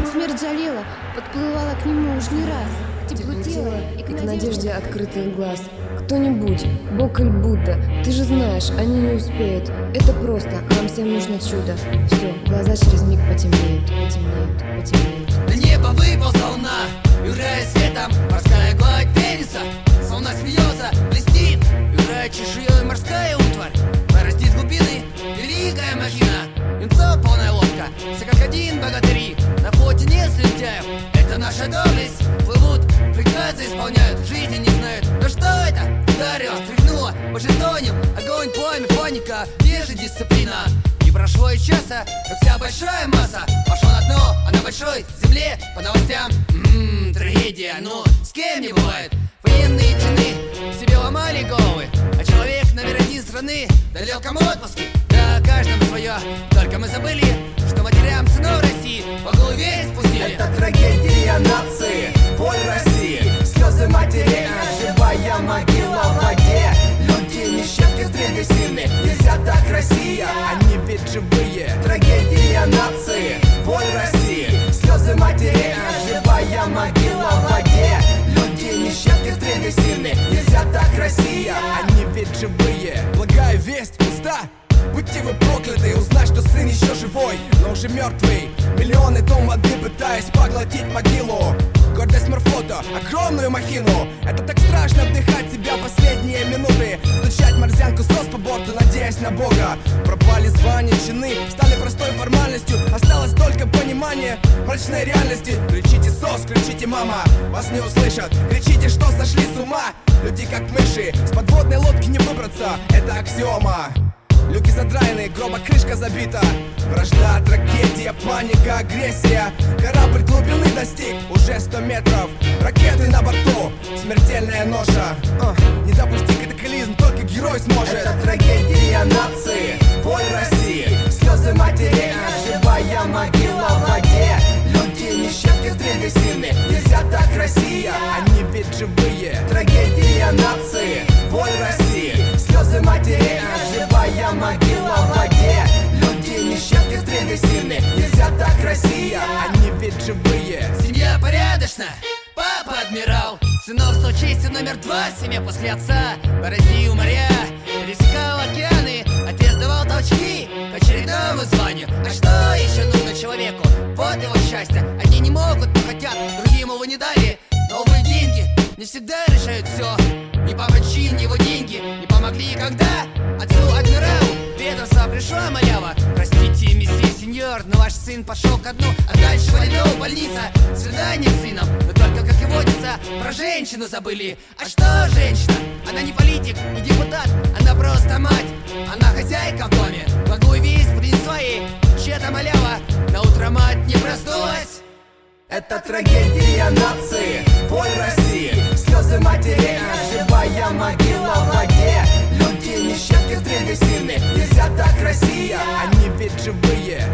смерть жалела, подплывала к нему уж не раз. Тепло тела и к надежде открытых глаз. Кто-нибудь, Бог или Будда, ты же знаешь, они не успеют. Это просто, нам всем нужно чудо. Все, глаза через миг потемнеют, потемнеют, потемнеют. На небо выползла луна, играя светом, морская гладь пенится. Солнце смеется, блестит, играет чешуей морская утварь. Порастит глубины, великая махина. Юнцов полная лодка, все как один богатыри. На флоте нет слюнтяев, это наша доблесть. Плывут, приказы исполняют, жизни не знают. Но что это? Ударило, стряхнуло, пожитонем. Огонь, пламя, паника, где же дисциплина? Не прошло и часа, как вся большая масса. Пошел на дно, а на большой земле по новостям трагедия, ну с кем не бывает. Военные чины себе ломали головы, а человек номер один страны в далеком отпуске. Да, каждому свое, только мы забыли, что матерям сынов России по голове спустили. Это трагедия нации, боль России, слезы матерей, живая могила в воде. Люди не щепки в древесины, нельзя так, Россия, они ведь живые. Трагедия нации, боль России, слезы матерей, живая могила в воде. Люди не щепки в древесины, нельзя так, Россия, они ведь живые. Благая весть пуста, будьте вы прокляты, узнать, что сын еще живой, но уже мертвый. Миллионы тонн воды, пытаясь поглотить могилу. Гордость морфлота, огромную махину. Это так страшно вдыхать себя последние минуты, стучать морзянку сос по борту, надеясь на Бога. Пропали звания, чины, стали простой формальностью. Осталось только понимание мрачной реальности. Кричите сос, кричите мама, вас не услышат. Кричите, что сошли с ума. Люди как мыши, с подводной лодки не выбраться, это аксиома. Люки задраены, гроба крышка забита. Вражда, трагедия, паника, агрессия. Корабль глубины достиг уже 100 метров. Ракеты на борту, смертельная ноша. Не допусти катаклизм, только герой сможет. Это трагедия нации, боль России, слезы матерей, живая могила в воде. Люди не щепки в древесины, нельзя так, Россия, они ведь живые. Трагедия нации, боль России, слезы матерей, живая могила в воде. Люди не щепки в древесины, нельзя так, Россия, они ведь живые. Семья порядочна, папа адмирал, сынов с честью номер 2 в семье после отца. Бороздил моря, пересекал океаны, отец давал толчки к очередному званию. А что еще нужно человеку? Вот его счастье. Одни не могут, но хотят, другим его не дали. Новые деньги не всегда решают все. Не помочи его деньги, не помогли никогда. Отцу адмиралу Петерса пришла малява. Простите, месье сеньор, но ваш сын пошел ко дну. А дальше война, больница, свидание с сыном. Но только, как и водится, про женщину забыли. А что женщина? Она не политик, не депутат, она просто мать. Она хозяйка в доме, благую весть принесла ей чья-то малява. На утро мать не проснулась. Это трагедия нации, боль России, слезы матерей, живая могила в воде. Люди не щепки в древесины, нельзя так, Россия, они ведь живые.